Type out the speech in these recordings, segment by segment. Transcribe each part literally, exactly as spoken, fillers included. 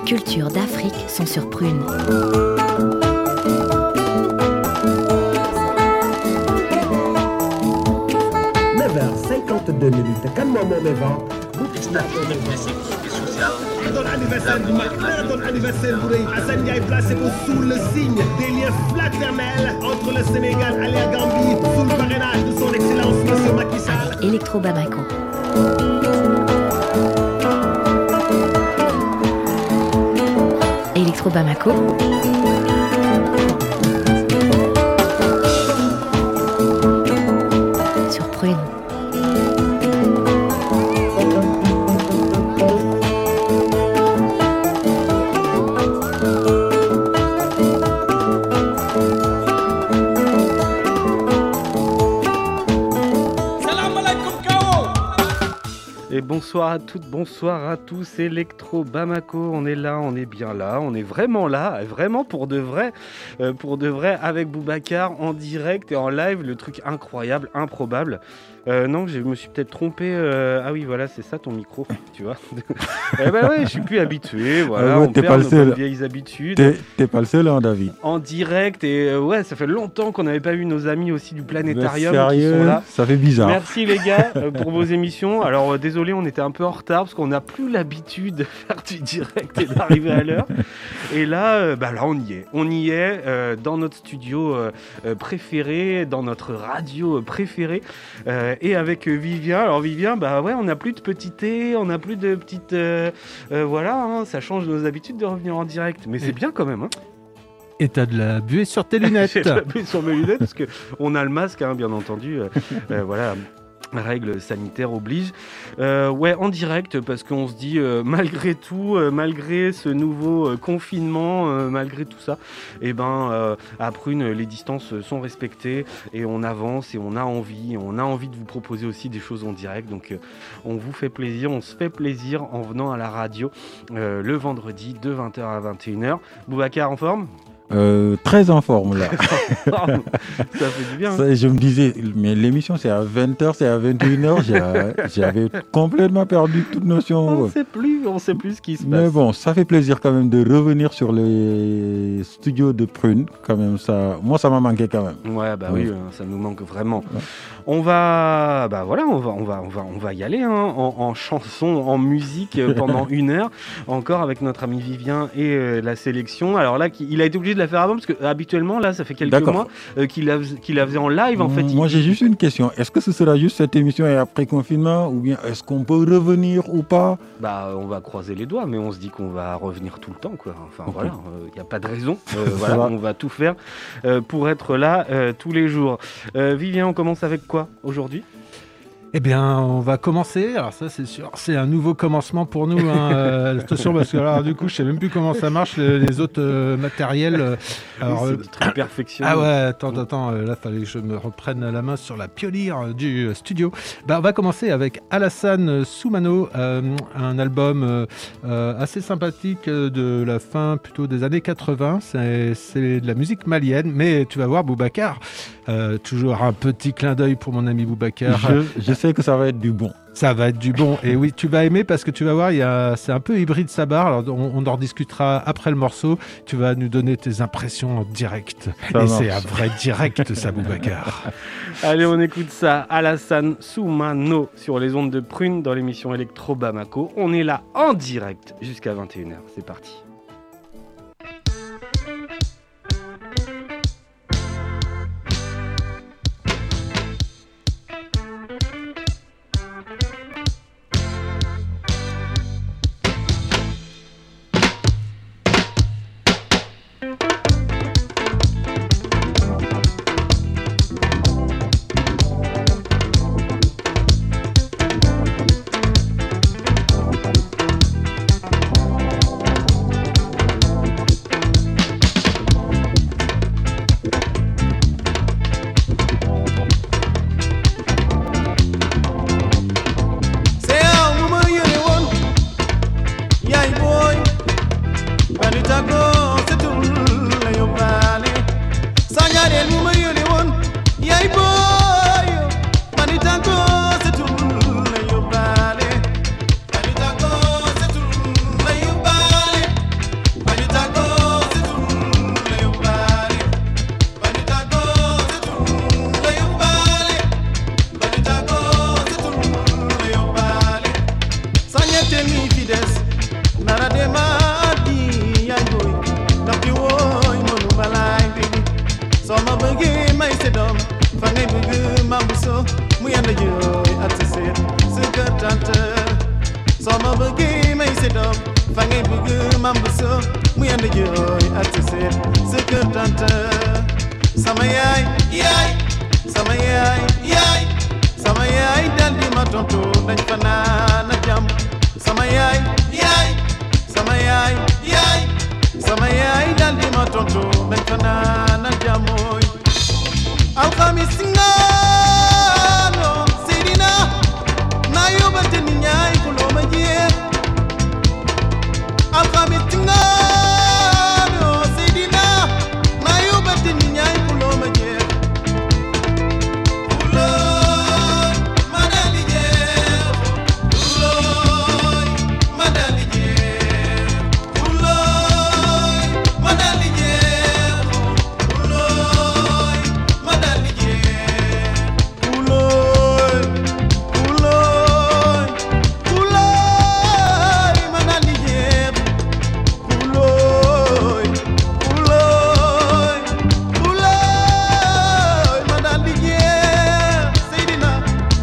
cultures d'Afrique sont sur Prune. neuf heures cinquante-deux minutes. Kan moom moomee vent. Dans l'anniversaire du Mac, dans l'anniversaire bu rëy Assane Ndiaye placé ko sous le signe des liens fraternels entre le Sénégal et la Gambie sous le parrainage de son excellence monsieur Macky Sall. Electro Bamako. Electro Bamako. Sur Prune. Et bonsoir à toutes, bonsoir à tous, Electro Bamako, on est là, on est bien là, on est vraiment là, vraiment pour de vrai, euh, pour de vrai avec Boubacar en direct et en live, le truc incroyable, improbable. Euh, non, je me suis peut-être trompé. Euh... Ah oui, voilà, c'est ça ton micro, tu vois. Eh ben ouais, je suis plus habitué. Voilà, ouais, on t'es perd pas le nos seul. vieilles habitudes. T'es, t'es pas le seul, hein, David. En direct et euh, ouais, ça fait longtemps qu'on n'avait pas eu nos amis aussi du Planétarium Mais qui sérieux, sont là. ça fait bizarre. Merci les gars euh, pour vos émissions. Alors euh, désolé, on était un peu en retard parce qu'on n'a plus l'habitude de faire du direct et d'arriver à l'heure. Et là, euh, bah là, on y est. On y est euh, dans notre studio euh, euh, préféré, dans notre radio euh, préférée euh, et avec euh, Vivien. Alors Vivien, bah ouais, on n'a plus de petit thé, on n'a plus de petites... Euh, euh, voilà, hein, ça change nos habitudes de revenir en direct. Mais c'est bien quand même. Hein. Et t'as de la buée sur tes lunettes. J'ai de la buée sur mes lunettes parce qu'on a le masque, hein, bien entendu. Euh, euh, voilà. Règles sanitaires obligent. Euh, ouais, en direct, parce qu'on se dit, euh, malgré tout, euh, malgré ce nouveau euh, confinement, euh, malgré tout ça, eh ben, euh, à Prune, les distances sont respectées et on avance et on a envie. On a envie de vous proposer aussi des choses en direct. Donc, euh, on vous fait plaisir, on se fait plaisir en venant à la radio euh, le vendredi de vingt heures à vingt et une heures. Boubacar, en forme ? Euh, très en forme là. Ça fait du bien. Ça, je me disais, mais l'émission c'est à vingt heures, c'est à vingt et une heures. J'avais complètement perdu toute notion. On ne Ouais. sait plus, on sait plus ce qui se Mais passe. bon, ça fait plaisir quand même de revenir sur les studios de Prune. Quand même, ça, moi ça m'a manqué quand même. Ouais, bah Ouais. oui, euh, ça nous manque vraiment. Ouais. On va, bah voilà, on va, on va, on va, on va y aller hein, en, en chanson, en musique euh, pendant une heure encore avec notre ami Vivien et euh, la sélection. Alors là, qui- il a été obligé de la faire avant parce que habituellement là, ça fait quelques D'accord. mois euh, qu'il la, fais- qu'il la faisait en live en fait. Moi Il- j'ai juste une question. Est-ce que ce sera juste cette émission et après confinement ou bien est-ce qu'on peut revenir ou pas? Bah, on va croiser les doigts, mais on se dit qu'on va revenir tout le temps, quoi. Enfin Ok. voilà, il n'y a pas de raison. Euh, Ça voilà, va. on va tout faire euh, pour être là euh, tous les jours. Euh, Vivien, on commence avec quoi aujourd'hui? Eh bien, on va commencer. Alors ça, c'est sûr, c'est un nouveau commencement pour nous. Hein. Euh, attention, parce que alors, du coup, je sais même plus comment ça marche les, les autres euh, matériels. euh. Alors, c'est euh, des trucs perfectionnés. ah ouais, attends, attends. euh, Là, fallait que je me reprenne la main sur la pionnière euh, du euh, studio. Bah, on va commencer avec Alassane Soumano, euh, un album euh, euh, assez sympathique euh, de la fin plutôt des années quatre-vingts. C'est, c'est de la musique malienne, mais tu vas voir, Boubacar. Euh, toujours un petit clin d'œil pour mon ami Boubacar. Je, je sais que ça va être du bon. Ça va être du bon. Et oui, tu vas aimer parce que tu vas voir, il y a, c'est un peu hybride Sabar. Alors, on, on en rediscutera après le morceau. Tu vas nous donner tes impressions en direct. Ça Et marche. c'est un vrai direct, ça, Boubacar. Allez, on écoute ça. Alassane Soumano sur les ondes de Prune dans l'émission Electro Bamako. On est là en direct jusqu'à vingt et une heures. C'est parti. Thank sedom fangai bugu mambuso muyanda joy atse sugar tante sama bugi mai sedom fangai bugu mambuso muyanda joy atse sugar tante sama yai yai sama yai yai sama yai dandi matonto dañ fanana jam sama yai yai sama yai yai sama yai dandi matonto dañ fanana jamoy alkhamis ngano sirina nayo bateni nyai kulo maje alkhamis ngano sirina nayo bateni nyai kulo maje kulo madalije kulo madalije kulo madalije kulo madalije kulo kulo kulo madalije kulo kulo kulo madalije Seydina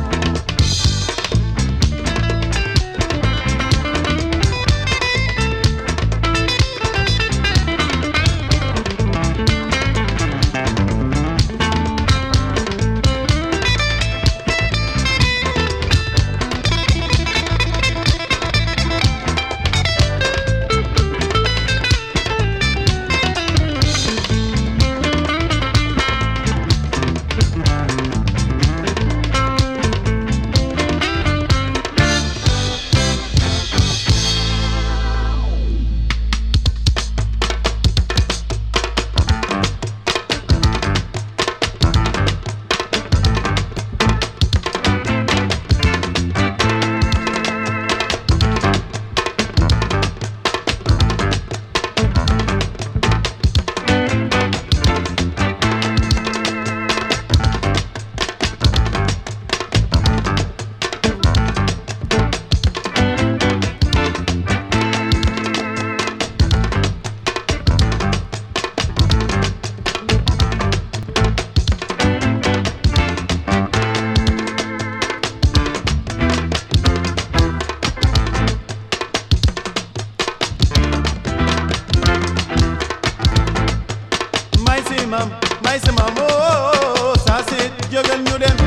may si mam may si mam oh sa sit jogal ñu dem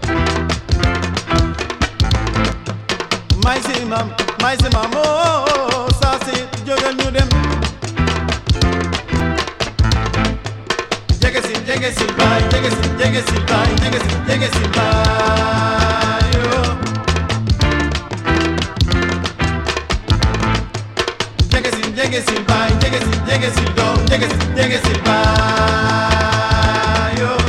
may si mam may si mam oh sa sit jogal ñu dem jege si jege si bay jege si jege si bay jege si jege si bay oh jege si jege si bay jege si jege si dom jege si jege si bay oh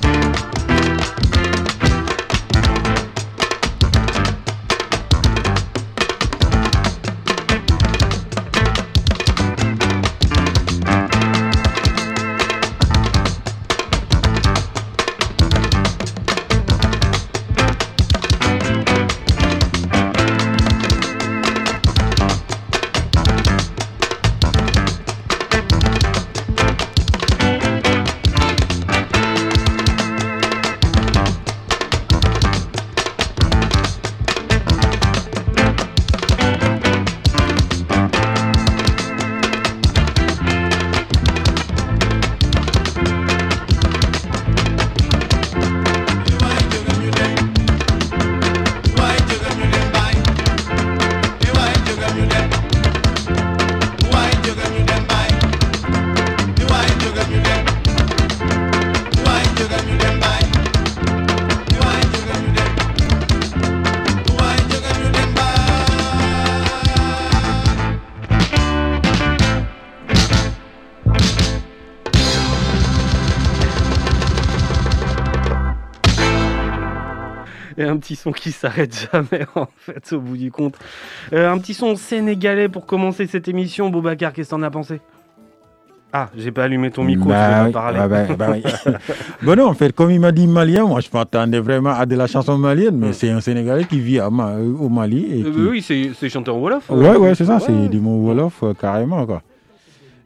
Et un petit son qui s'arrête jamais, en fait, au bout du compte. Euh, un petit son sénégalais pour commencer cette émission. Boubacar, qu'est-ce que t'en as pensé ? Ah, j'ai pas allumé ton micro, bah tu vas oui, parler. Bah, bah, bah, oui. Bon, non, en fait, comme il m'a dit malien, moi je m'attendais vraiment à de la chanson malienne, mais mm. c'est un Sénégalais qui vit à Ma- au Mali. Et euh, qui... Oui, c'est, c'est chanteur Wolof. Ouais, ouais, c'est ça, ouais. c'est du mot Wolof, euh, carrément, quoi.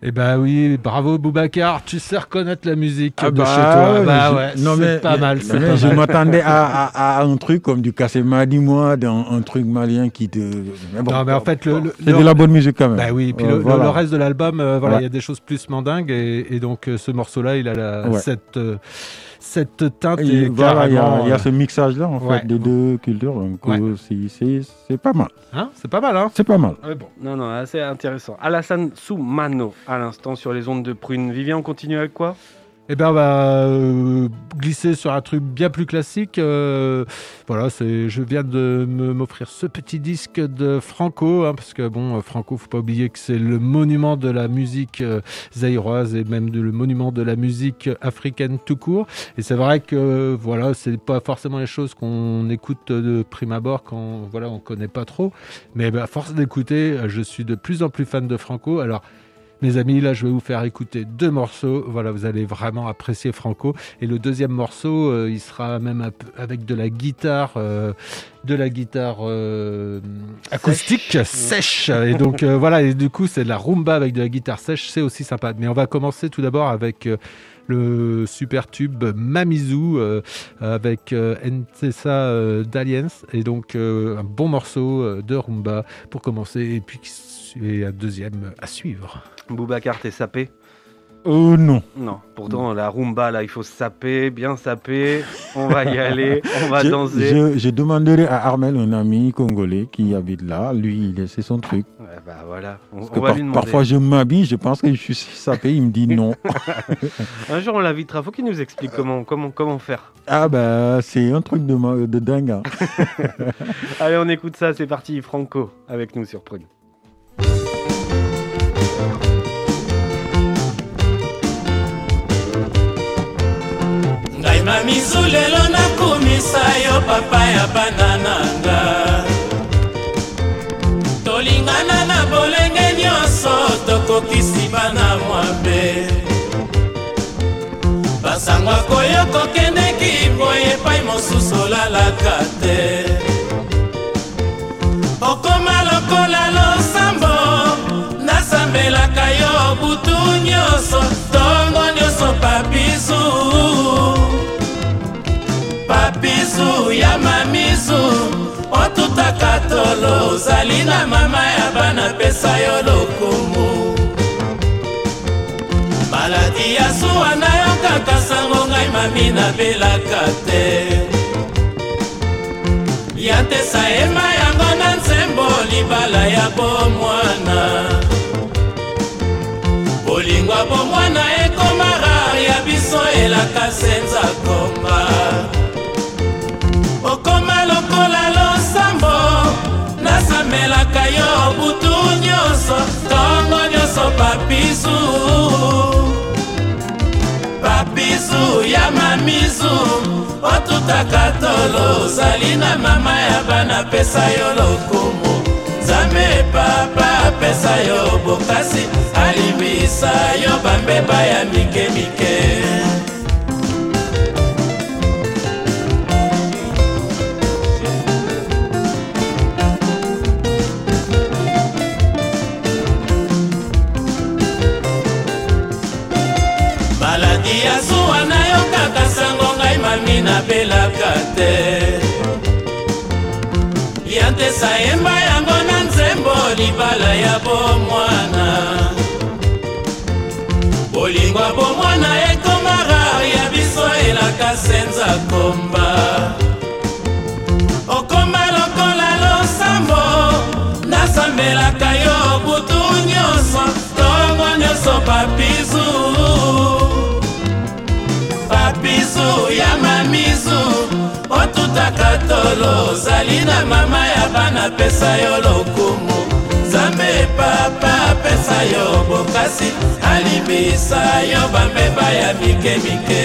Eh ben oui, bravo Boubacar, tu sais reconnaître la musique Ah de bah, chez toi. ouais, Bah je- ouais, non, c'est mais- pas mal, mais- c'est mais pas je mal. m'attendais à, à- à un truc comme du Cassema, dis-moi, dans un truc malien qui te. Mais bon, Non mais en fait le, le- c'est le- de la bonne musique quand même. Bah oui, et puis Euh, le, le- voilà. le reste de l'album, euh, voilà, il Ouais. y a des choses plus mandingues et, et donc euh, ce morceau-là, il a la, Ouais. cette euh, cette teinte Et et voilà, il y a, carrément, il y a euh, ce mixage-là en ouais. fait des deux cultures. Donc Ouais. euh, c'est- c'est c'est pas mal. hein, c'est pas mal, hein. C'est pas mal. Ouais, bon. Non, non, assez intéressant. Alassane Soumano, à l'instant, sur les ondes de Prune. Vivien, on continue avec quoi? Eh ben, on va euh, glisser sur un truc bien plus classique. Euh, voilà, c'est, je viens de me- m'offrir ce petit disque de Franco, hein, parce que bon, euh, Franco, faut pas oublier que c'est le monument de la musique euh, zaïroise et même de- le monument de la musique africaine tout court. Et c'est vrai que euh, voilà, c'est pas forcément les choses qu'on écoute de prime abord quand voilà, on connaît pas trop. Mais ben, à force d'écouter, euh, je suis de plus en plus fan de Franco. Alors. Mes amis, là, je vais vous faire écouter deux morceaux. Voilà, vous allez vraiment apprécier Franco. Et le deuxième morceau, euh, il sera même un peu avec de la guitare, euh, de la guitare euh, acoustique sèche. Et donc euh, voilà, et du coup, c'est de la rumba avec de la guitare sèche. C'est aussi sympa. Mais on va commencer tout d'abord avec euh, le super tube Mamizou euh, avec euh, Ntessa euh, d'Aliens. Et donc euh, un bon morceau euh, de rumba pour commencer. Et puis et un deuxième à suivre. Boubacar, t'es sapé? Oh non. Non, pourtant la rumba là, il faut saper, bien saper. On va y aller, on va Je, danser. je, je demanderai à Armel, un ami congolais qui habite là. Lui, il c'est son truc. Ouais, bah voilà, on, Parce on que va par- lui demander. parfois, je m'habille, je pense que je suis sapé. Il me dit non. Un jour on l'invitera, faut qu'il nous explique comment, comment, comment faire. Ah bah, c'est un truc de, ma- de dingue. hein. Allez, on écoute ça, c'est parti. Franco avec nous sur Prune. ngai mamizu lelo nakumisa yo papa ya bana nanga tolingana na bolenge nyonso tokokisi bana mwabe basangwa koyo kokendeki boye epai mosusu olalaka te okoma lokola losambo nasambelaka yo butu nyonso tongo nyonso papizu papizu ya mamizu otutaka tolo ozali na mama ya bana pesa yo lokumu maladi ya suwa nayokaka sango ngai mami nabelaka te ya tesa ema yango na nzembo libala ya bomwana bolingwa bomwana ekoma rare ya biso elaka senza komba okoma lokola losambo nasamelaka yo butu nyonso tongo nyonso papizu papizu ya mamizu otutaka tolo ozali na mama ya bana pesa yo lokumu nzambe papa apesa yo bokasi alimbisa yo bambeba ya mike mike maladi ya zuwa nayokaka sango ngai mami nabelaka te ya ntesa yemba yango na nzembo libala ya bomwana bolingwa bomwana ekoma rare ya biso elaka senza komba okoma lokola losambo nasambelaka yo butu nyonso tongo nyonso papizu papizu ya mamizu otutaka tolo ozali na mama ya bana pesa yo lokumu nzambe papa apesa yo bokasi alibisa yo bambeba ya mike mike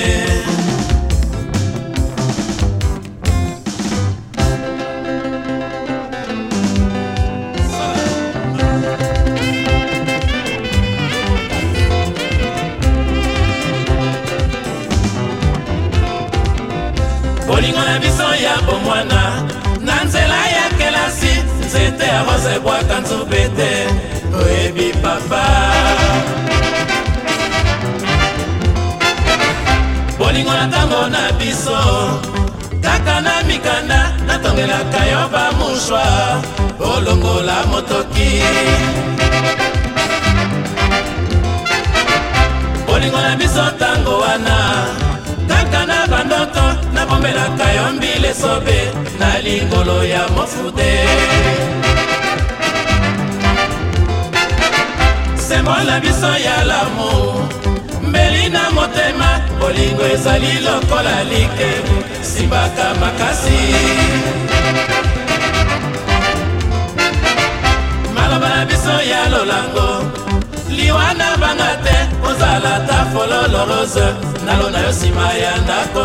bolingo na biso ya bomwana na nzela ya kelasi nzete ya rose ebwaka nzube te oyebi papa bolingo na ntango na biso kaka na mikanda natongelaka yo bamushwa olongola motoki bolingo na biso ntango wana kaka na bandoto nabombelaka yo mbile sobe na lingolo ya mofude sembola biso ya lamu mbeli na motema bolingo ezali lokola like simbaka makasi maloba na biso ya lolango liwa na banga te ozala ta fololo rose nalona yo nsima ya ndako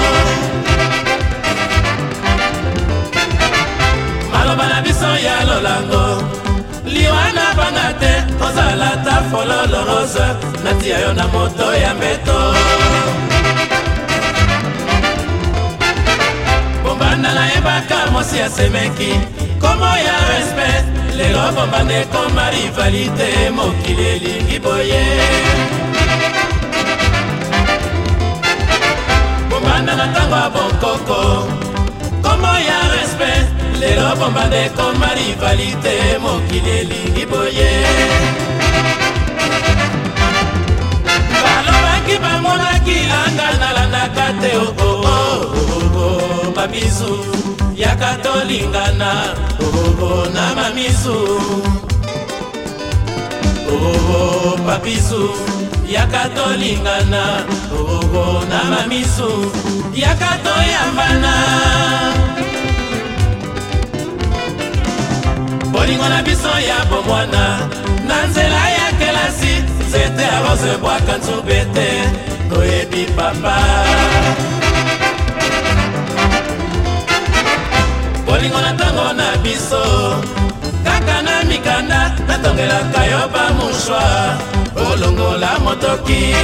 maloba na biso ya lolango liwa na banga te ozala ta fololo rose natia yo na moto ya mbeto bombanda nayebaka mosi asemeki komo ya respect lelo bombanda ekoma rivalite mokili elingi boye bombanda na ntango ya bonkoko komo ya respect lelo bombanda ekoma rivalite mokili elingi boye balobaki bamonaki anga nalandaka te mamizu yaka tolingana na mamizu papizu yaka tolingana na mamizu yaka toyambana bolingo na biso ya bomwana na nzela ya kelasi zete arose bwaka nzube te toyebi papa bolingo na ntango na biso kaka na mikanda natongelaka yo bamushwa olongola motoki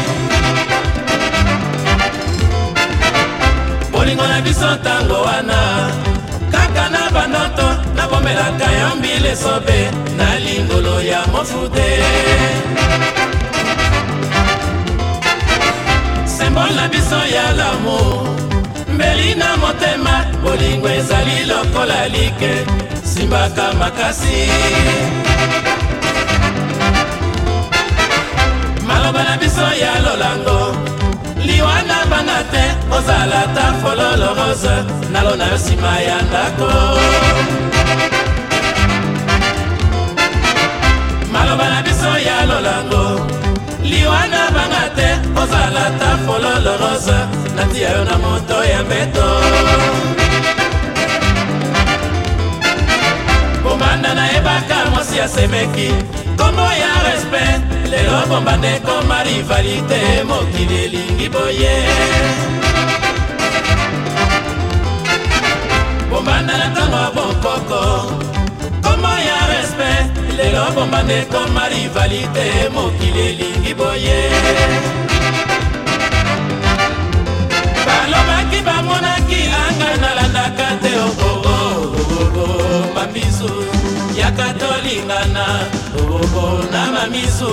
bolingo na biso ntango wana kaka na bandoto nabomelaka yo mbile sobe na lingolo ya mofude sembole na biso ya lamour mbeli na motema bolingo ezali lokola like simbaka makasi maloba na biso ya lolango liwa na banga te ozala ta fololo rose nalona yo nsima ya ndako maloba na biso ya lolango liwa na banga te ozala ta fololo rose natia yo na moto ya mbeto bombanda nayebaka mosi asemeki kombo ya respect lelo bombanda ekoma rivalite mokili elingi boye bombanda na ntango ya bonkoko kombo ya respect lelo bombanda ekoma rivalite mokili elingi boye balobaki bamonaki anga nalandaka te mamizu yaka tolingana na mamizu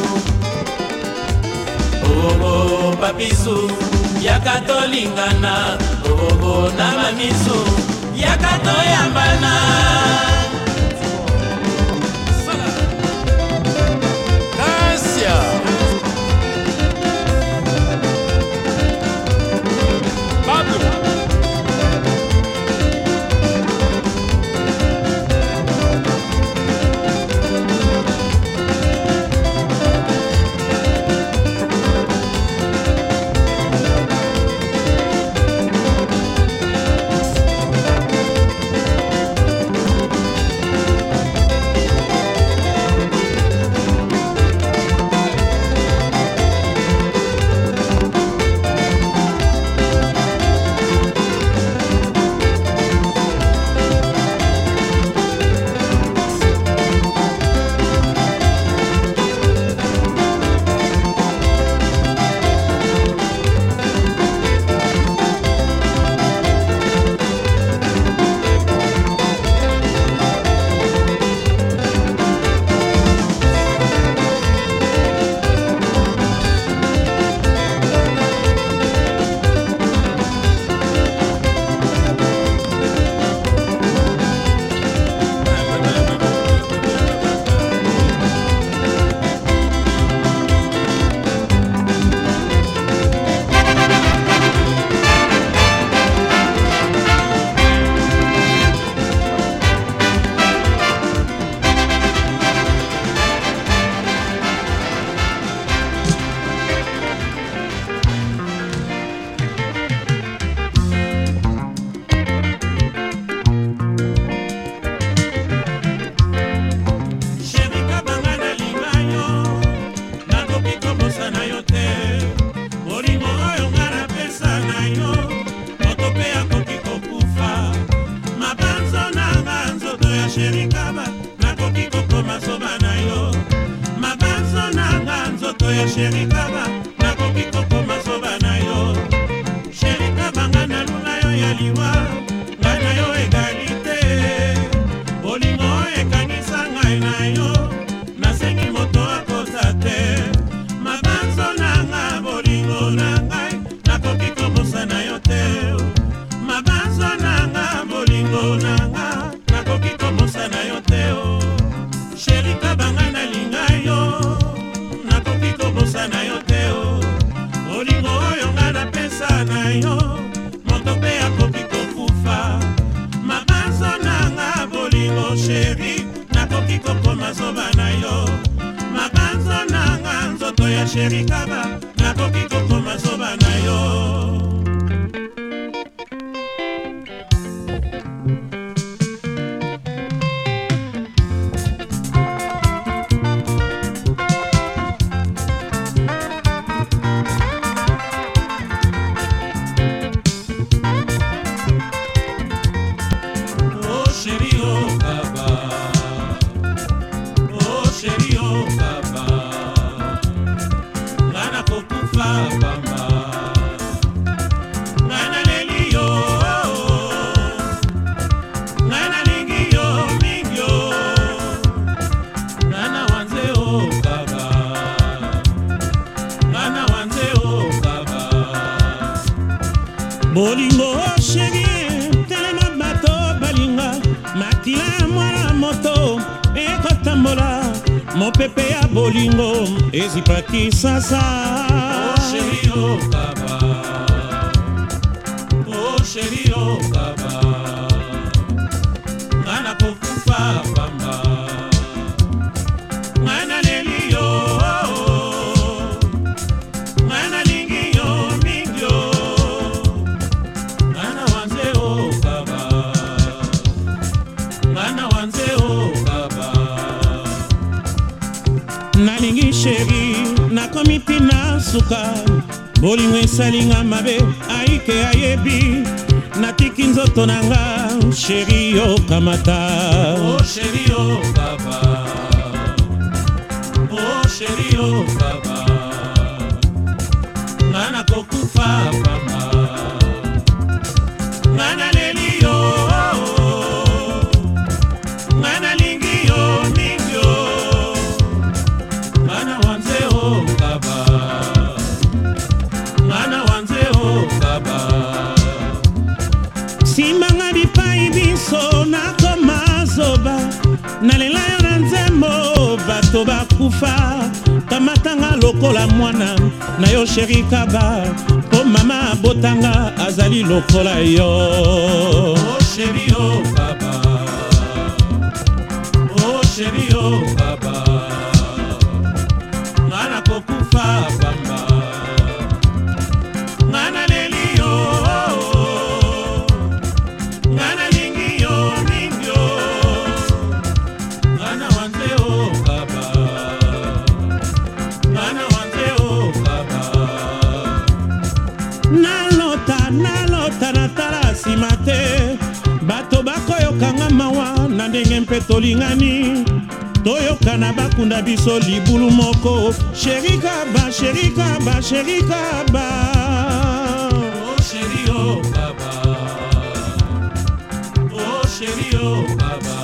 papizu yaka tolingana na mamizu yaka toyambana nzoto ya sheri kaba nakoki kokoma zoba na yo sheri kaba nga nalula yo ya liwa nga na yo egalite bolingo ekangisa ngai na yo nasengi moto akota te mabanzo nanga bolingo na ngai nakoki kobosa na yo te mabanzo nanga bolingo nanga nakoki kobosa na yo te sheri kaba nga nalinga yo nakoki kobosa na yo te bolingo oyo nga napesa na yo moto mpe akoki kokufa mabanzo nanga bolingo sheri nakoki kokoma zoba na yo mabanzo nanga nzoto ya sheri kaba nakoki kokoma zoba na yo. Bolingo sheri telema bato balinga makila mwana moto ekotambola mopepe ya bolingo ezipaki sasa oh sheri oh baba oh sheri oh baba ngana kokufa bamba ngana leli yo ngana lingi yo mingyo ngana wanze oh baba ngana wanze oh baba nalingi sheri nakomi tina suka bolingo esalinga mabe aike ayebi natiki nzoto nanga sheri yo kamata oh sheri yo baba oh sheri yo baba ngana kokufa baba ngana leli yo ngana lingi yo mingyo ngana wanze oh baba ngana wanze oh baba simanga bipai biso nakoma zoba nalela yo na nzembo bato bakufa kamatanga lokola mwana na yo sheri kaba po mama abotanga azali lokola yo oh sheri oh baba oh sheri oh baba ngana kokufa bamba ngana leli yo ngana lingi yo mingyo ngana wanze oh baba ngana wanze oh baba nalota nalota natala nsima te bato bakoyokanga mawa na ndenge mpe tolingani toyokana bakunda biso libulu moko sheri kaba sheri kaba sheri kaba oh sheri oh baba oh sheri oh baba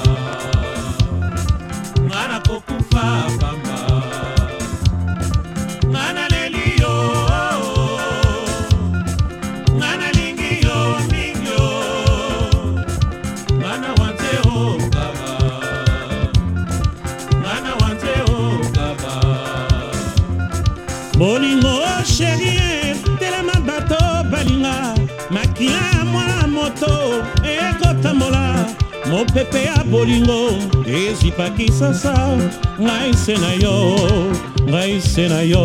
ngana kokufa bamba ngana leli yo ngana lingi yo mingyo ngana wanze oh baba ngana wanze oh baba bolingo sheri telema bato balinga makila mwana moto ekotambola mopepe ya bolingo ezipaki sasa ngai se na yo ngai se na yo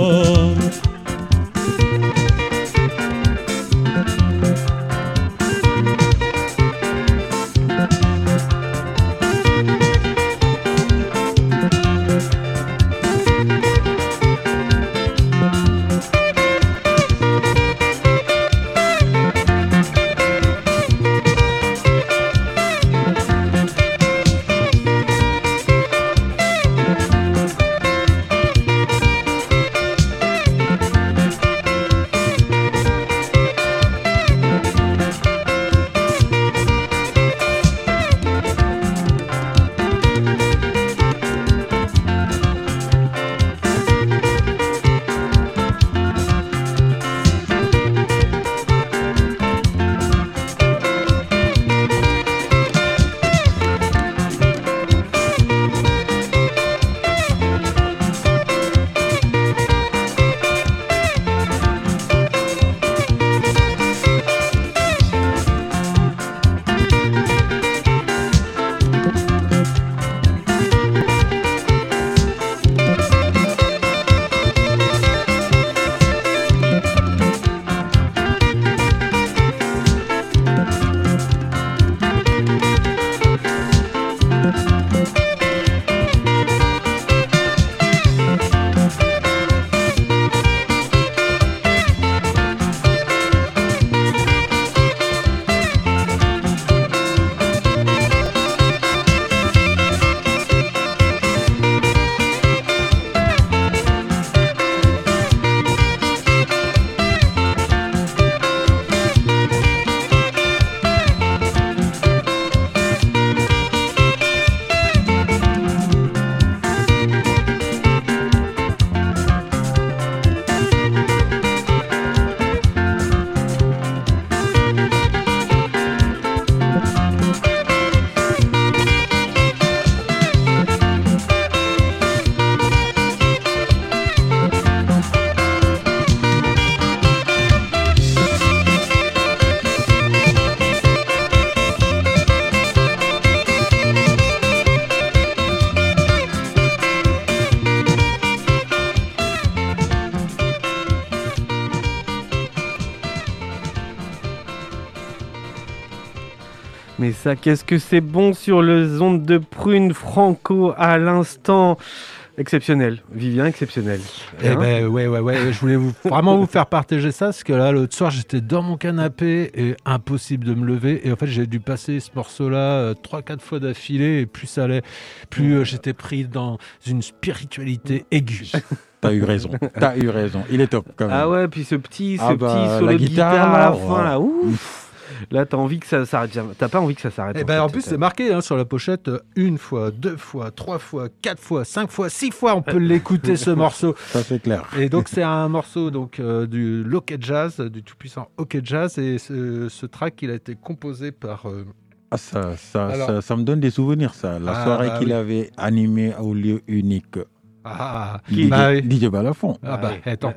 Mais ça, qu'est-ce que c'est bon sur le onde de Prune, Franco à l'instant. Exceptionnel, Vivien, exceptionnel. Eh Hein ben ouais, ouais, ouais. Je voulais vous, vraiment vous faire partager ça, parce que là, l'autre soir, j'étais dans mon canapé et impossible de me lever. Et en fait, j'ai dû passer ce morceau-là euh, trois, quatre fois d'affilée. Et plus ça allait, plus euh, j'étais pris dans une spiritualité aiguë. T'as eu raison, t'as eu raison. Il est top quand même. Ah ouais, puis ce petit, ce Ah petit bah, solo la de guitare, guitare, à la là, fin, ouais. là, ouf. Là, t'as envie que ça s'arrête. T'as pas envie que ça s'arrête. Et ben en plus, c'est marqué hein, sur la pochette euh, une fois, deux fois, trois fois, quatre fois, cinq fois, six fois. On peut l'écouter ce morceau. Ça c'est clair. Et donc c'est un morceau donc euh, du Locket Jazz, du tout puissant OK Jazz, et ce, ce track il a été composé par. Euh... Ah, ça, ça, Alors... ça, ça me donne des souvenirs ça. La Ah, soirée bah, qu'il oui. avait animée au lieu unique. Ah, D J, bah oui. D J Balafon. Ah bah, Ah, attends.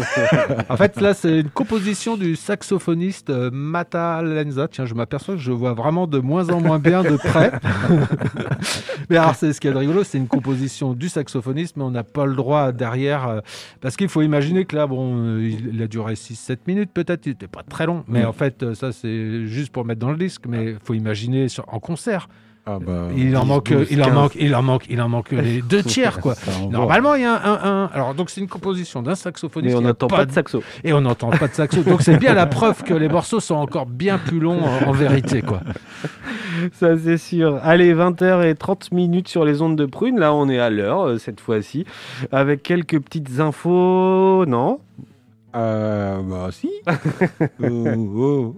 En fait, là, c'est une composition du saxophoniste euh, Mata Lenza. Tiens, je m'aperçois que je vois vraiment de moins en moins bien de près. Mais alors, c'est ce qui est rigolo, c'est une composition du saxophoniste, mais on n'a pas le droit derrière. euh, parce qu'il faut imaginer que là, bon, euh, il, il a duré six sept minutes peut-être, il n'était pas très long. Mais Mm. en fait, euh, ça, c'est juste pour mettre dans le disque. Mais il faut imaginer sur, en concert. Ah bah, Il en dix, manque, douze, il en quinze. manque, il en manque, il en manque les deux tiers, quoi. Ça envoie. Normalement, il y a un, un, un- Alors, donc, c'est une composition d'un saxophoniste. Mais on qui a n'entend pas de saxo. Et on n'entend pas de saxo. Donc, c'est bien la preuve que les morceaux sont encore bien plus longs en, en vérité, quoi. Ça, c'est sûr. Allez, vingt heures trente minutes sur les ondes de Prune. Là, on est à l'heure, euh, cette fois-ci. Avec quelques petites infos. Non ? Euh, bah si. oh, oh.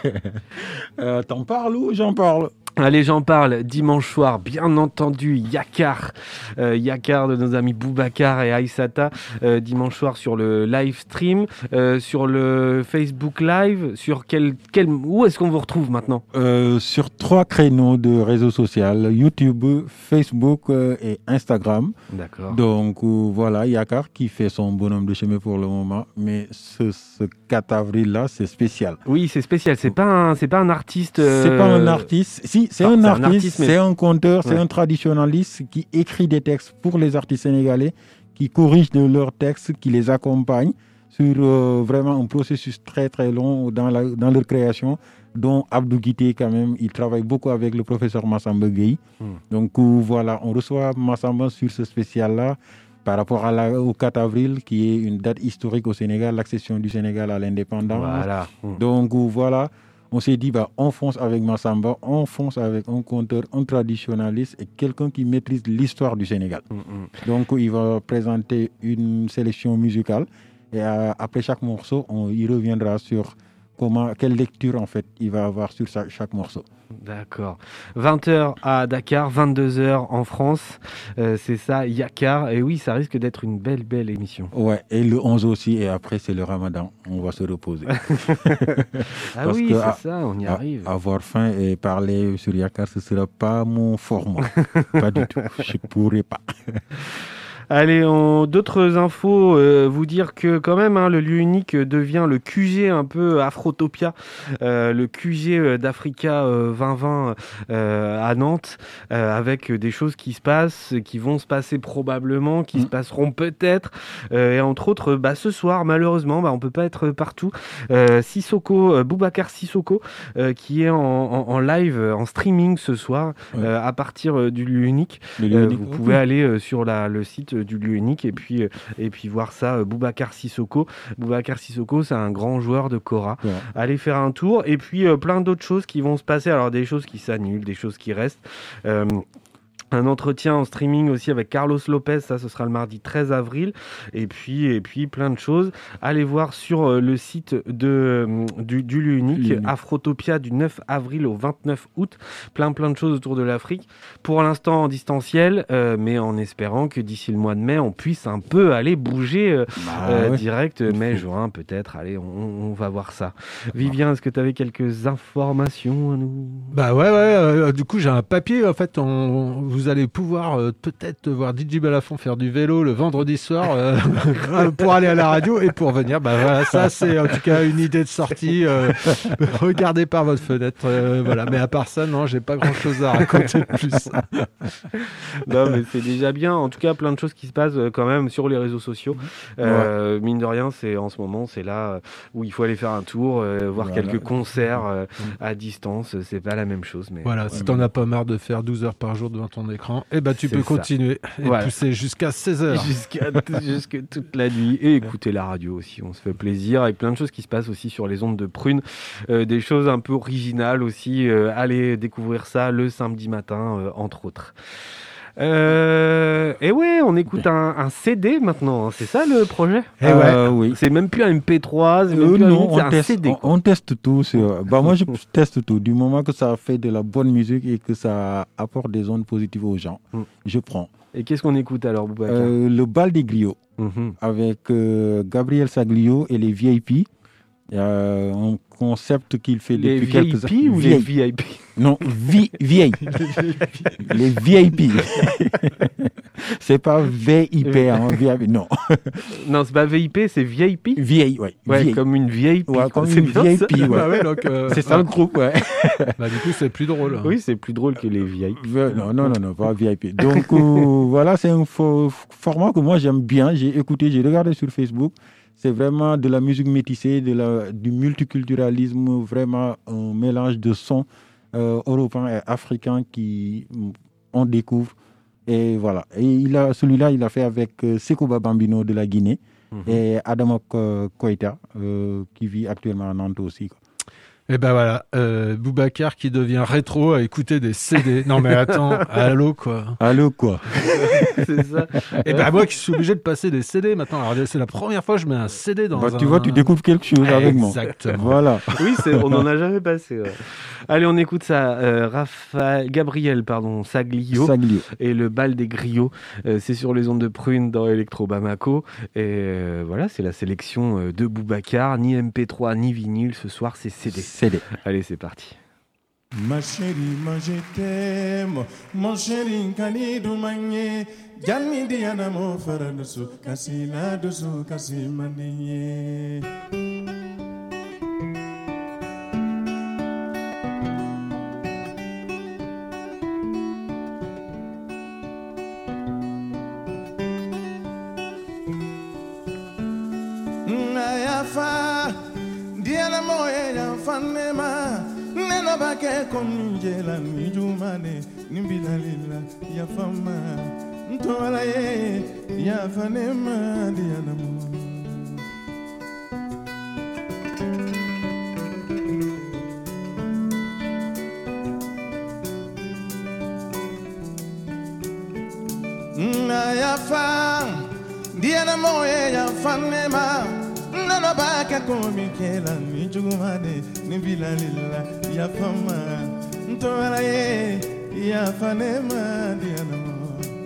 euh, T'en parles ou j'en parle? Allez, j'en parle. Dimanche soir, bien entendu, Yakar. Euh, Yakar de nos amis Boubacar et Aïssata. Euh, dimanche soir sur le live stream, euh, sur le Facebook Live. Sur quel, quel, où est-ce qu'on vous retrouve maintenant ? Euh, sur trois créneaux de réseaux sociaux, YouTube, Facebook euh, et Instagram. D'accord. Donc euh, voilà, Yakar qui fait son bonhomme de chemin pour le moment. Mais ce, ce quatre avril là, c'est spécial. Oui, c'est spécial. C'est pas un, c'est pas un artiste. euh, C'est pas un artiste. Si, c'est enfin, un c'est un artiste, artiste, mais- c'est un conteur, c'est Ouais. un traditionnaliste qui écrit des textes pour les artistes sénégalais, qui corrige de leurs textes, qui les accompagne sur euh, vraiment un processus très très long dans, la, dans leur création, dont Abdou Guité quand même, il travaille beaucoup avec le professeur Massamba Gueye. Hmm. Donc euh, voilà, on reçoit Massamba sur ce spécial-là par rapport à la, au quatre avril, qui est une date historique au Sénégal, l'accession du Sénégal à l'indépendance. Voilà. Mmh. Donc euh, voilà, on s'est dit, bah, on fonce avec Massamba, on fonce avec un conteur, un traditionnaliste et quelqu'un qui maîtrise l'histoire du Sénégal. Mmh, mmh. Donc il va présenter une sélection musicale et euh, après chaque morceau, on y reviendra sur comment, quelle lecture en fait il va avoir sur sa- chaque morceau. D'accord. vingt heures à Dakar, vingt-deux heures en France. Euh, c'est ça, Yakar. Et oui, ça risque d'être une belle, belle émission. Ouais, et le onze aussi, et après c'est le ramadan, on va se reposer. Ah Parce oui, que, c'est ah, ça, on y Ah, arrive. avoir faim et parler sur Yakar, ce ne sera pas mon format. Pas du tout, je ne pourrais pas. Allez, on... d'autres infos, euh, vous dire que quand même, hein, le lieu unique devient le Q G un peu Afrotopia, euh, le Q G euh, d'Africa euh, vingt vingt euh, à Nantes, euh, avec des choses qui se passent, qui vont se passer probablement, qui Mm. se passeront peut-être, euh, et entre autres, bah, ce soir, malheureusement, bah, on peut pas être partout. Euh, Sissoko, euh, Boubacar Sissoko, euh, qui est en, en- en live, en streaming ce soir, Ouais. euh, à partir euh, du lieu unique. Le lieu Euh, unique. vous pouvez aller euh, sur la, le site euh, du lieu unique et puis, euh, et puis voir ça, euh, Boubacar Sissoko. Boubacar Sissoko, c'est un grand joueur de Kora. Ouais. Allez faire un tour. Et puis euh, plein d'autres choses qui vont se passer. Alors des choses qui s'annulent, des choses qui restent. Euh, Un entretien en streaming aussi avec Carlos Lopez, ça ce sera le mardi treize avril. Et puis, et puis plein de choses. Allez voir sur euh, le site de, euh, du, du lieu unique, Lieu unique. Afrotopia du neuf avril au vingt-neuf août. Plein plein de choses autour de l'Afrique. Pour l'instant en distanciel, euh, mais en espérant que d'ici le mois de mai, on puisse un peu aller bouger euh, Bah, euh, ouais. direct, Il mai, faut. juin peut-être. Allez, on, on va voir ça. Vivien, est-ce que tu avais quelques informations à nous ? Bah ouais, ouais. euh, du coup, j'ai un papier. En fait, on vous vous allez pouvoir euh, peut-être voir D J Balafon faire du vélo le vendredi soir euh, pour aller à la radio et pour venir. Bah voilà, ça c'est en tout cas une idée de sortie. Euh, regardez par votre fenêtre. Euh, voilà. Mais à part ça, non, j'ai pas grand-chose à raconter de plus. Non, mais c'est déjà bien. En tout cas, plein de choses qui se passent euh, quand même sur les réseaux sociaux. Euh, ouais. Mine de rien, c'est en ce moment, c'est là où il faut aller faire un tour, euh, voir voilà. quelques concerts euh, à distance. C'est pas la même chose. Mais voilà, ouais, si t'en as pas marre de faire douze heures par jour devant ton écran, eh ben tu c'est peux ça. continuer et voilà. pousser jusqu'à seize heures. Jusqu'à, jusqu'à toute la nuit. Et écouter la radio aussi. On se fait plaisir avec plein de choses qui se passent aussi sur les ondes de Prune. Euh, des choses un peu originales aussi. Euh, allez découvrir ça le samedi matin, euh, entre autres. Euh, et ouais, on écoute un, un C D maintenant, c'est ça le projet? Et ouais. euh, oui. C'est même plus un M P trois, c'est, même euh, plus non, un, c'est on un teste, C D. On, on teste tout. Sur... bah, moi, je teste tout. Du moment que ça fait de la bonne musique et que ça apporte des ondes positives aux gens, mm. je prends. Et qu'est-ce qu'on écoute alors, Boubacar? euh, Le Bal des Griots, mm-hmm. avec euh, Gabriel Saglio et les V I P. Il y a un concept qu'il fait les depuis quelques années. Les V I P ou les V I P? Non, V I P. Les V I P. C'est pas V I P, hein, V I P, non. Non, c'est pas V I P, c'est V I P. V I P, ouais. Ouais, V I P. comme une V I P. Ouais, comme c'est une V I P, ouais. Ah ouais, donc, euh, c'est ça le groupe, ouais. Bah, du coup, c'est plus drôle. Hein. Oui, c'est plus drôle que les V I P. Non, non, non, non, pas V I P. Donc, euh, voilà, c'est un fo- format que moi j'aime bien. J'ai écouté, j'ai regardé sur Facebook. C'est vraiment de la musique métissée, de la, du multiculturalisme, vraiment un mélange de sons euh, européens et africains qui on découvre. Et voilà. Et il a, celui-là, il a fait avec euh, Sekouba Bambino de la Guinée mm-hmm. et Adama Koita euh, qui vit actuellement à Nantes aussi, quoi. Et ben voilà, euh, Boubacar qui devient rétro à écouter des C D. Non mais attends, allô quoi. Allô quoi. C'est ça. Et ben moi qui suis obligé de passer des C D maintenant. Alors c'est la première fois que je mets un C D dans bah, un... Tu vois, tu découvres quelque chose avec moi. Exactement. Voilà. Oui, c'est, on n'en a jamais passé. Ouais. Allez, on écoute ça. Euh, Raphaël, Gabriel, pardon, Saglio, Saglio. Et le Bal des Griots. Euh, c'est sur les ondes de Prune dans Electro Bamako. Et euh, voilà, c'est la sélection euh, de Boubacar. Ni M P trois, ni vinyle. Ce soir, c'est C D. C D. Allez, c'est parti. Ma chérie, moi je t'aime, mon chéri, kani du manye, jani diana mo faradusu, kasi la dusu, kasi maniye. Nayafa, diana mo ya fanema. Nena bake konjela ni jumane ni bilalila ya fama ntola ye ya fanema diana mo na ya fa diana mo ya fanema nena bake konjela ni jumane ni bilalila ya fama ntola ye ya fanema diana mo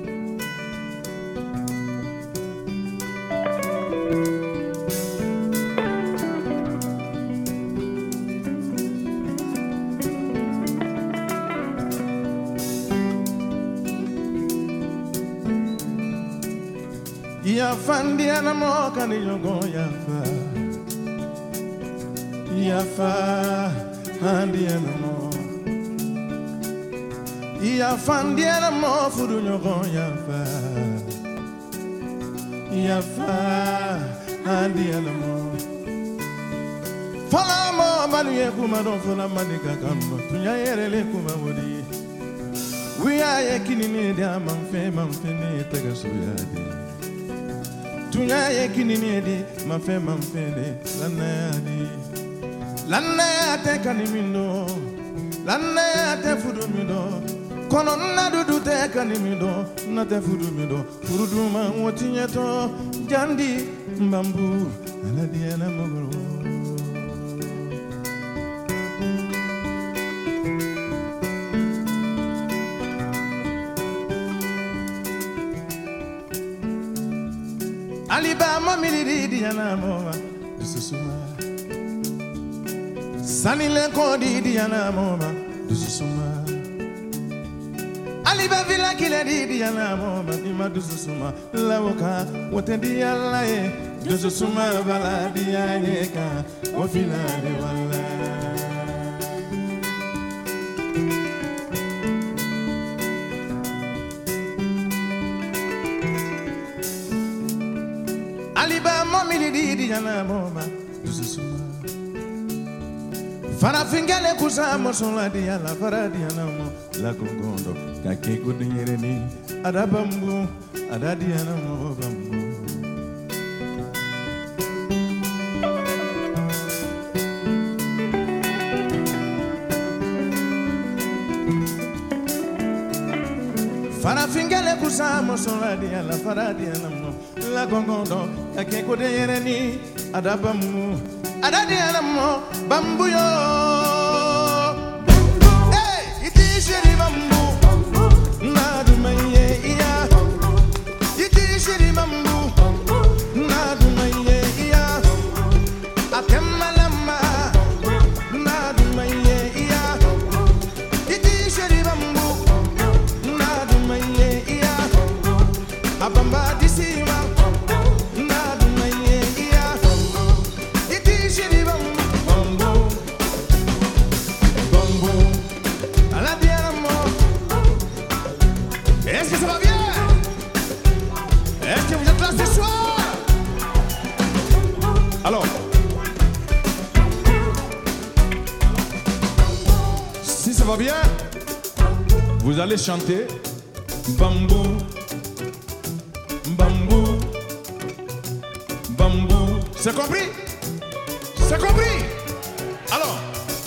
ya fandiana mo kan yogo ya fa ya fa andiana mo ya fandiana mo fudu yogo ya fa ya fa andiana mo fala mo balu ye kuma don fala manika kamba tunya yerele kuma wodi wiya ye kinini da man fe man fe ne taga suyade tunya ye kinini de man fe man fe de lanadi lanna te kanimindo lanna te fudumido kono na dudu te kanimido na te fudumido fuduma wotinyeto jandi mbambu aladiana mogoro Alibama miliri diana moa dususuma Sanile kodi diana moa dususuma Aliba vila kile di di yana mo ba di ma dusu suma la woka wote di alla e dusu suma bala di ayeka wo fila di wala Aliba mo mi di di yana mo ba dusu suma Fara fingale kusamo sola di alla fara di yana mo la kongondo kake kudinyere ni ada bambu ada di yana mo bambu Fara fingale kusamo sola di alla fara di yana mo la kongondo kake kudinyere ni ada bambu ada di yana mo bambu yo hey iti shiri bambu nadu maye iya iti shiri bambu nadu maye iya akemalama nadu maye iya iti shiri bambu nadu maye iya abamba disima nadu maye iya iti shiri bambu bambu à la bière mort. Est-ce que ça va bien? Est-ce que vous êtes là ce soir? Alors, si ça va bien, vous allez chanter bambou, bambou, bambou. C'est compris? C'est compris? Alors,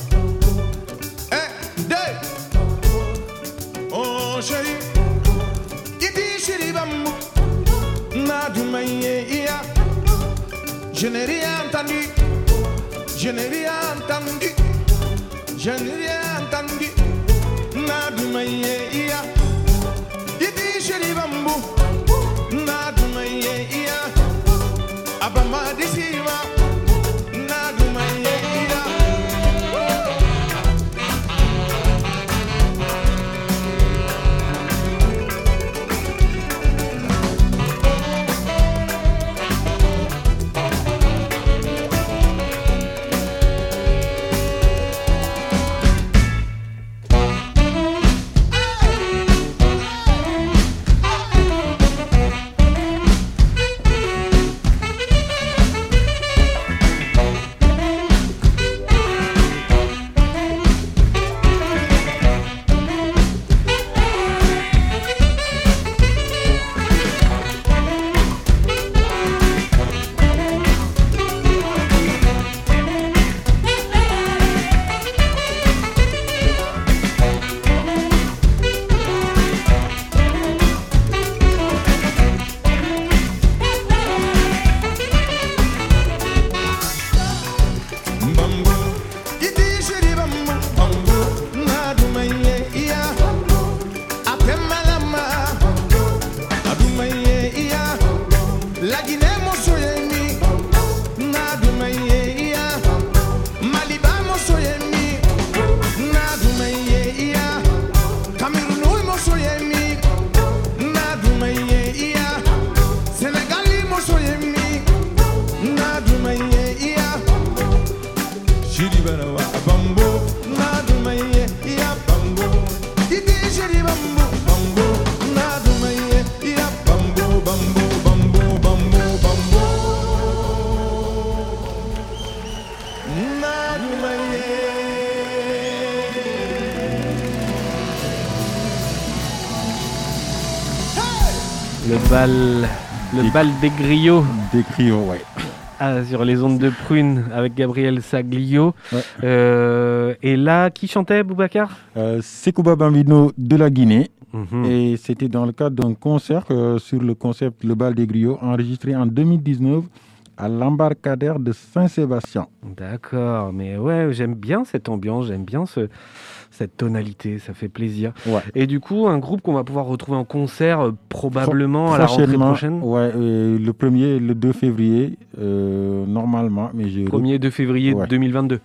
oh chérie, iti chérie bambou, nadu maye iya. Je n'ai rien entendu, je n'ai rien entendu, je n'ai rien entendu, nadu maye iya. Iti chérie bambou, nadu maye iya. Abama disima, nadu maye iya. Le bal, le Des- bal des griots Des griots, ouais. ah, sur les ondes de Prune avec Gabriel Saglio. Ouais. Euh, et là, qui chantait, Boubacar? Euh, Sekouba Bambino de la Guinée. Mhm. Et c'était dans le cadre d'un concert euh, sur le concept Le Bal des Griots, enregistré en deux mille dix-neuf à l'embarcadère de Saint-Sébastien. D'accord, mais ouais, j'aime bien cette ambiance, j'aime bien ce, cette tonalité, ça fait plaisir. Ouais. Et du coup, un groupe qu'on va pouvoir retrouver en concert euh, probablement à la rentrée Prochainement, prochaine. Ouais, euh, le premier et le deux février, euh, normalement. Mais je... premier deux février Ouais. deux mille vingt-deux.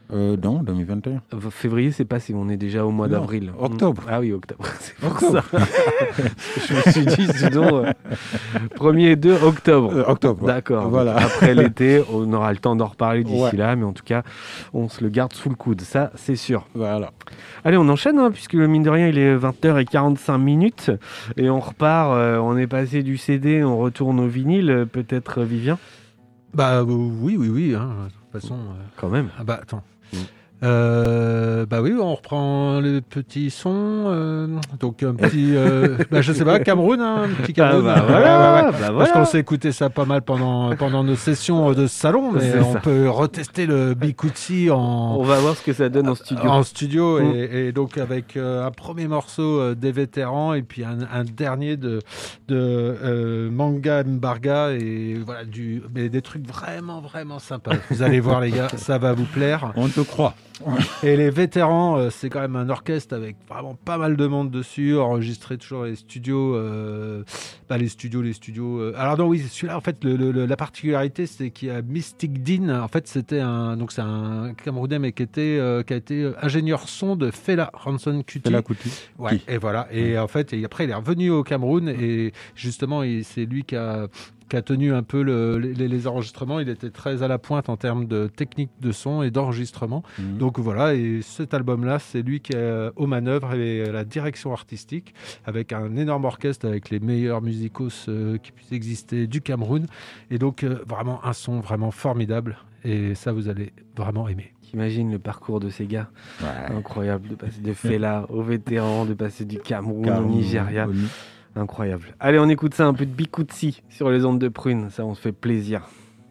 Euh, non, deux mille vingt et un. Février, c'est passé, on est déjà au mois Non, d'avril. octobre. Ah oui, octobre. C'est pour Octobre. ça. Je me suis dit, sinon, euh, premier et deux octobre. Euh, octobre. D'accord. Voilà. Donc, après l'été, on aura le temps d'en reparler d'ici Ouais. là, mais en tout cas, on se le garde sous le coude, ça, c'est sûr. Voilà. Allez, on enchaîne, hein, puisque mine de rien, il est vingt heures quarante-cinq minutes, et on repart, euh, on est passé du C D, on retourne au vinyle, euh, peut-être, euh, Vivien. Bah euh, oui, oui, oui. Hein. De toute façon. euh, Quand même. Ah bah attends. Mm. Euh, bah oui, on reprend les petits sons. euh, donc un petit, euh, bah je sais pas, Cameroun, hein, un petit Cameroun. Ah bah voilà, Ouais, ouais, ouais. bah Parce voilà. qu'on s'est écouté ça pas mal pendant pendant nos sessions de salon, mais C'est on ça. peut retester le Bikutsi en On va voir ce que ça donne en studio. en studio Mm. et, et donc avec euh, un premier morceau euh, des vétérans et puis un, un dernier de, de euh, Manga Mbarga et voilà du mais des trucs vraiment vraiment sympas. Vous allez voir les gars, ça va vous plaire. On te croit. Et les vétérans, euh, c'est quand même un orchestre avec vraiment pas mal de monde dessus, enregistré toujours les studios, euh, bah les studios, les studios. euh. Alors non, oui, celui-là, en fait, le, le- le- la particularité, c'est qu'il y a Mystic Dean. En fait, c'était un, donc c'est un Camerounais, mais qui était, euh, qui a été euh, ingénieur son de Fela Ranson Kuti. Fela Kuti. Ouais, Qui. et voilà. Et en fait, et après, il est revenu au Cameroun et justement, il- c'est lui qui a qui a tenu un peu le- les, les enregistrements. Il était très à la pointe en termes de technique de son et d'enregistrement. Mhm. Donc voilà, et cet album-là, c'est lui qui est aux manœuvres et la direction artistique, avec un énorme orchestre avec les meilleurs musicos euh, qui puissent exister du Cameroun. Et donc euh, vraiment un son vraiment formidable. Et ça, vous allez vraiment aimer. T'imagines le parcours de ces gars. Ouais. Incroyable de passer de Fela aux vétérans, de passer du Cameroun au Cameroun, Nigeria. au Ni- Incroyable. Allez, on écoute ça, un peu de Bikutsi sur les ondes de Prune. Ça, on se fait plaisir.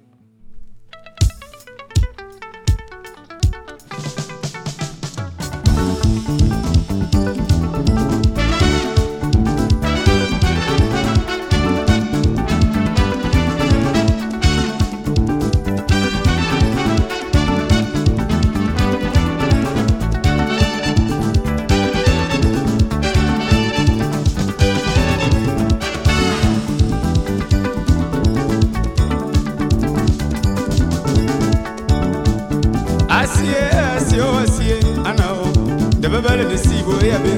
Asiye, asiyo, asiye, anao, debebele de sibo yabe.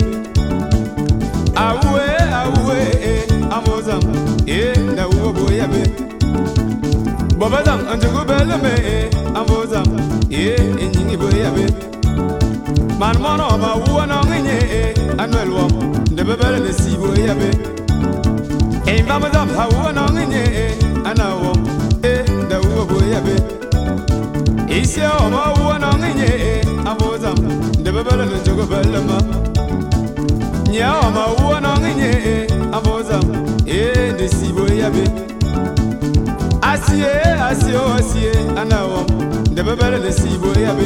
Awe, awe, eh, amozam, eh, da uwo yabe. Bobazam, anjugu bele me, eh, amozam, eh, enyingi bo yabe. Man mono ba uwa na ngenye, eh, anwelwo, debebele de sibo yabe. Eh, mamazam, ha uwa na ngenye, eh, anao, eh, da uwo yabe. Isi oma uwa na ngenye amozam de bebele no jogo belema nya oma uwa na ngenye amozam e de sibo yabe asiye asiyo asiye anawo de bebele de sibo yabe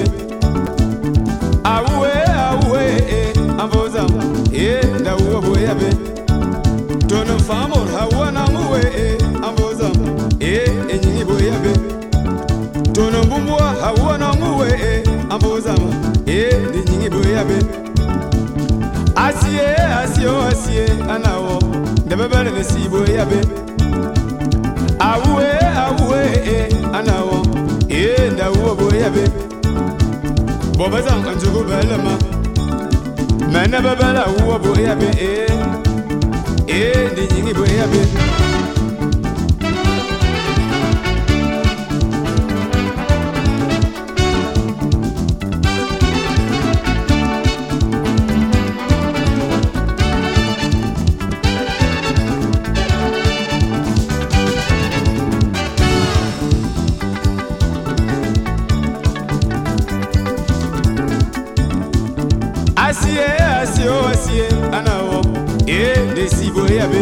awe awe amozam e da uwa bo yabe tono famor hawa na muwe amozam e enyi bo yabe tono mbumwa hawa na muwe e ambozama e de nyingi boyabe asiye asiyo asiye anawo de bebele de si boyabe awe awe e anawo e da wo boyabe bobazan anjugo belema mena bebele wo boyabe e e de nyingi boyabe asiye asiyo asiye anawo e de sibo yabe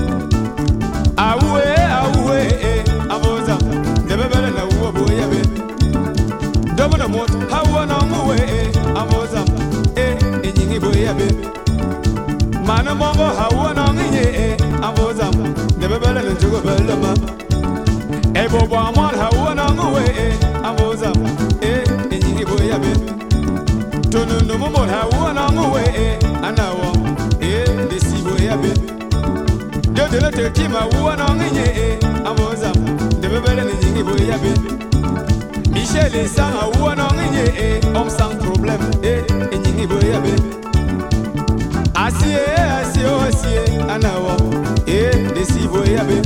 awe awe e aboza de bebele na wo bo yabe dobo na mot hawa na muwe e aboza e enyingi bo yabe mana mongo hawa na nginye e aboza de bebele na jogo belema e bobo amon hawa na muwe e aboza e enyingi bo yabe tono no mo ha wona muwe e anawo e de sibo yabe de de la te kima wona ngenye e amoza de bebele ni nyingi bo yabe Michel Sanga wona ngenye e eh, homme sans problème, eh, et n'y boya be. Asie, asie, oh, asie, anawa, eh, desi boya be.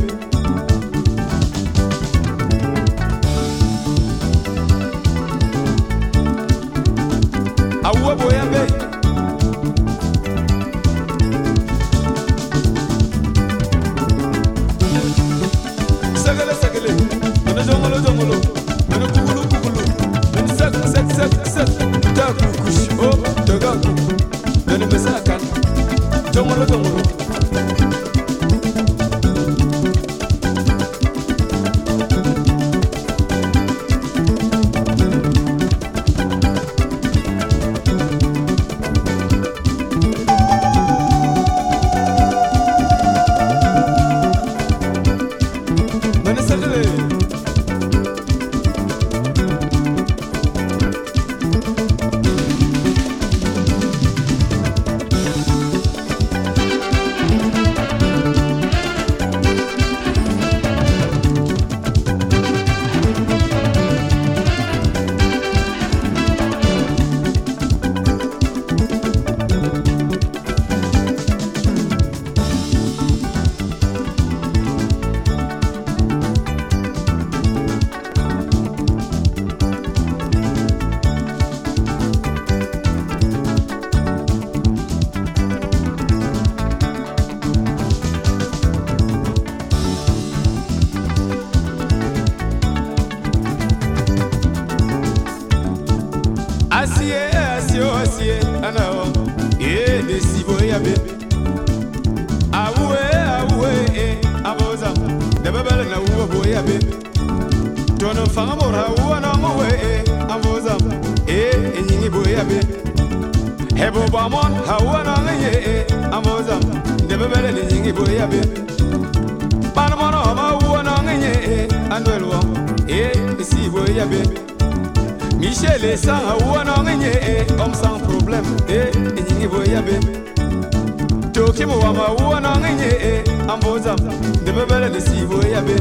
Awa boya be. Sagale, sagale, mena jongolo, jongolo, mena kugulu, kugulu, mena sak, sak, sak, sak, taku kush, oh, tagaku, mena mesakan, jongolo, jongolo. Asie, asie, asie, anawa, eh, desi boya be. Awe, awe, eh, aboza, debebele na uwa boya be. Tono fanga mora uwa na mwe, eh, aboza, eh, enyini boya be. Hebo bamon, hawa na ngye, eh, aboza, debebele ni nyingi boya be. Panamano ma uwa na ngye, eh, anwelwa, eh, desi boya be. Michel et sans ouana ngé, homme sans problème, eh, et n'y voya be. Toki mo wama ouana ngé, ambozam, de bebele de si voya be.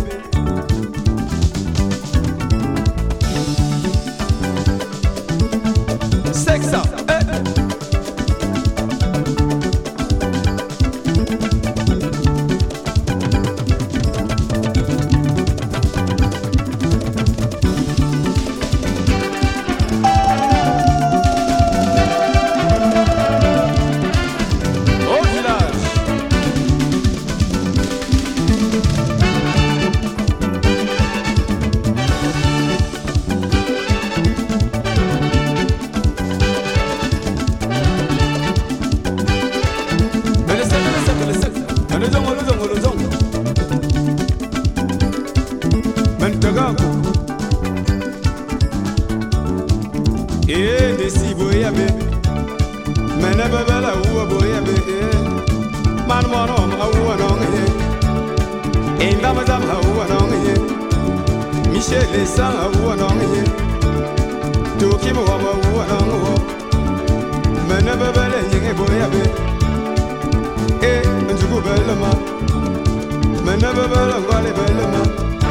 Sexa, eh. Eh, desi boya be. Mena bebela uwa boya be. Man mono ma uwa no nge. Inda mazam ha uwa no nge. Michel le sang ha uwa no nge. Toki mo ma uwa no ngo. Mena bebela nge boya be. Eh, njugo bela ma. Mena bebela ngwale bela ma.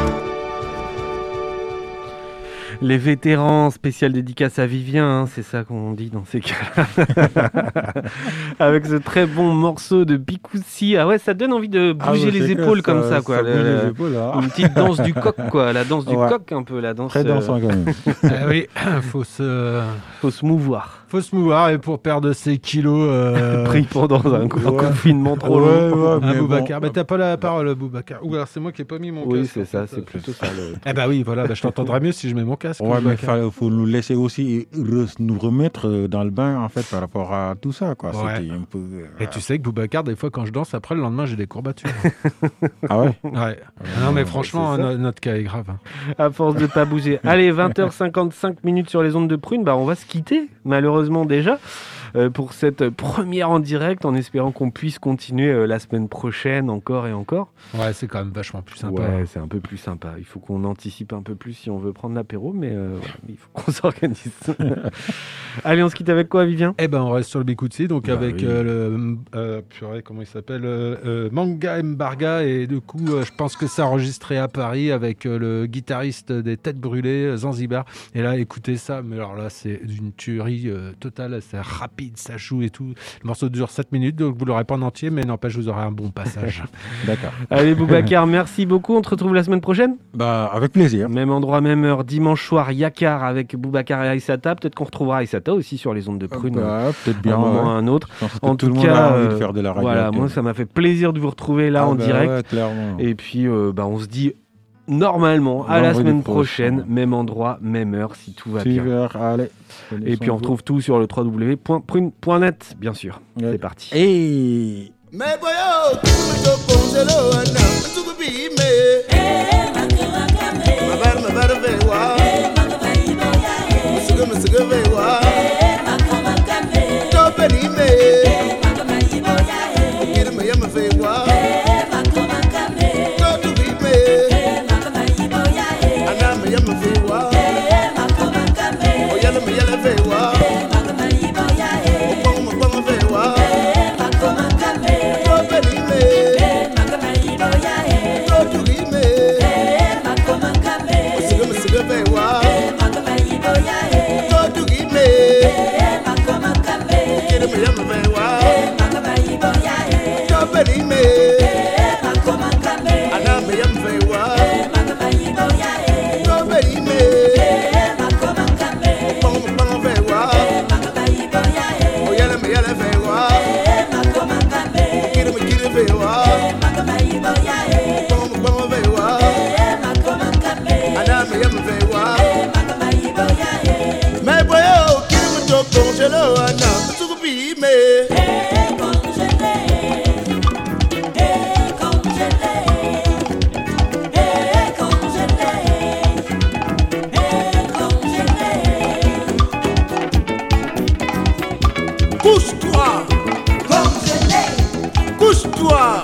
Les vétérans, spécial dédicace à Vivien, hein, c'est ça qu'on dit dans ces cas-là. Avec ce très bon morceau de Bikoussi. Ah ouais, ça donne envie de bouger ah ouais, les épaules comme ça, ça quoi. Ça le, les épaules, hein. Une petite danse du coq, quoi. La danse du ouais. coq, un peu. La danse, très dansant, quand même. euh, oui, faut se... faut se mouvoir. Faut se mouvoir, et pour perdre ses kilos... Euh... Pris pendant un, ouais. un confinement trop ouais, long. Ouais, un Boubacar. Bon. Mais t'as pas la parole, Boubacar. Ou alors c'est moi qui ai pas mis mon oui, casque. Oui, c'est ça, c'est plutôt ça. Le... Eh bah oui, voilà, bah, je t'entendrai mieux si je mets mon casque. Ouais, mais il faut nous laisser aussi re- nous remettre dans le bain, en fait, par rapport à tout ça, quoi. Ouais. C'était un peu... Euh... Et tu sais que Boubacar, des fois, quand je danse, après, le lendemain, j'ai des courbatures. Ah ouais Ouais. Ah non, mais franchement, no- notre cas est grave. À force de pas bouger. Allez, vingt heures cinquante-cinq minutes sur les ondes de Prune, bah on va se quitter, malheureusement déjà. euh, pour cette première en direct, en espérant qu'on puisse continuer euh, la semaine prochaine encore et encore. Ouais, c'est quand même vachement plus sympa. Ouais, c'est un peu plus sympa. Il faut qu'on anticipe un peu plus si on veut prendre l'apéro, mais euh, voilà, il faut qu'on s'organise. Allez, on se quitte avec quoi, Vivien ? Eh ben, on reste sur le Bikutsi, donc Bah avec oui. euh, le euh, purée, comment il s'appelle, euh, euh, Manga Mbarga, et du coup, euh, je pense que c'est enregistré à Paris avec euh, le guitariste des Têtes Brûlées, euh, Zanzibar. Et là, écoutez ça, mais alors là, c'est d'une tuerie euh, totale, c'est rapide, ça joue et tout. Le morceau dure sept minutes, donc vous l'aurez pas en entier, mais n'empêche, vous aurez un bon passage. D'accord. Allez, Boubacar, merci beaucoup. On te retrouve la semaine prochaine. Bah, avec plaisir. Même endroit, même heure, dimanche soir, Yakar avec Boubacar et Aïssata. Peut-être qu'on retrouvera Aïssata aussi sur les ondes de Prune. Bah, peut-être À bien. un moment ou ouais. à un autre. Je pense que En tout tout le monde cas, a envie de euh, faire de la radio. Voilà, actuellement. moi ça m'a fait plaisir de vous retrouver là Ah en bah direct. ouais, clairement. Et puis euh, bah, on se dit normalement à la Vendredi semaine prochain. prochaine, même endroit, même heure si tout va bien. Super, allez. Et puis on retrouve tout sur le w w w point prune point net, bien sûr. Ouais. C'est parti. Et Mais boyo, kuto pongelo ana, tuku bi me. Mabar mabar vewa, musiga musiga vewa. Topeni me, kiri me yama vewa. Totu bi me, ana me yama vewa. Oyala me yala vewa. Opong opong vewa. Congelo, ana, tuku bi me. Couche-toi, couche-toi,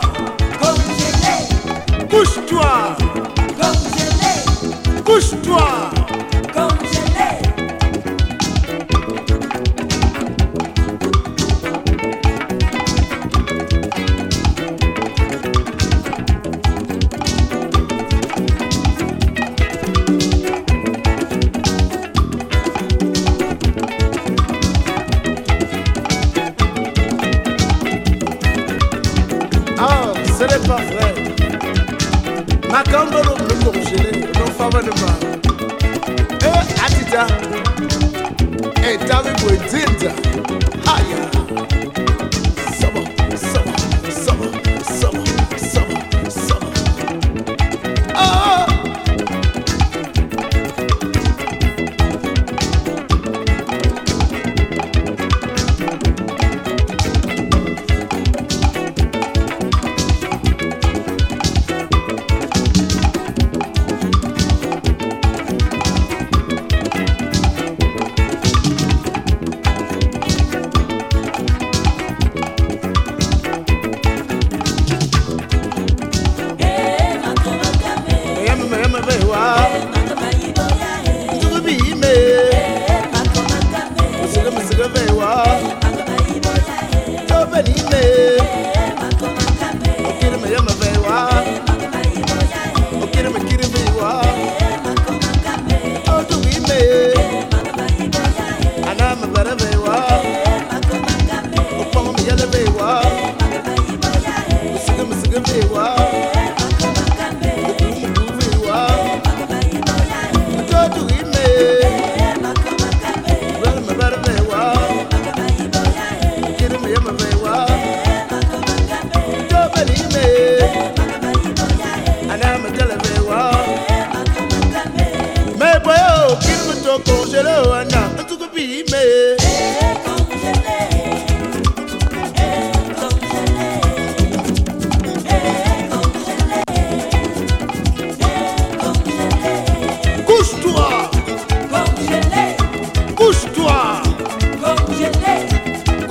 couche-toi, couche-toi. Ah, ce n'est pas vrai. Ma cambolo me congelé, non faveur de moi. Eh, Atita. Eh, David Boydinda. Aya. Summer, summer, summer, summer, summer, summer. Ah! Congelo, ana, tuku bi me. Couche-toi, couche-toi,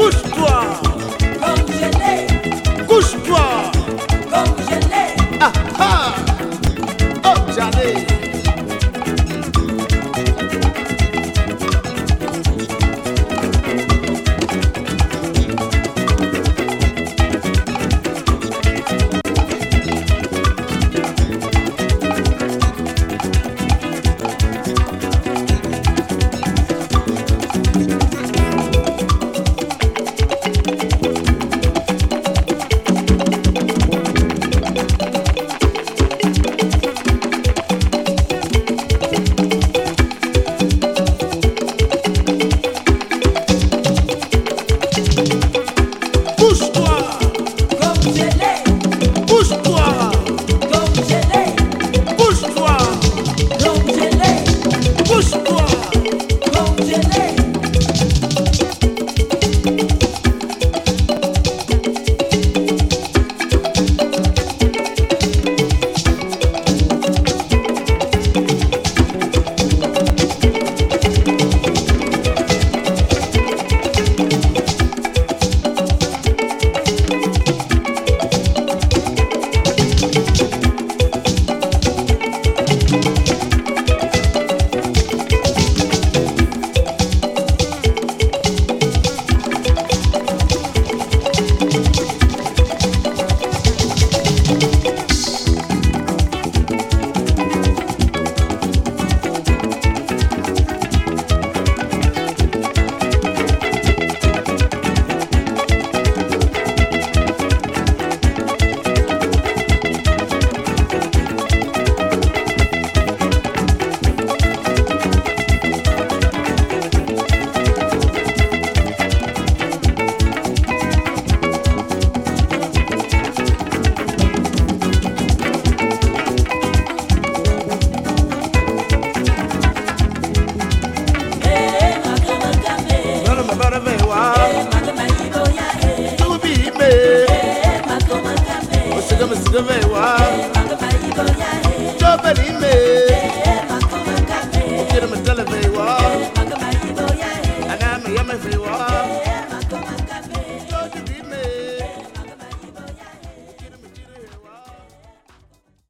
Sgavewa, Jobalime, Get him a televewa.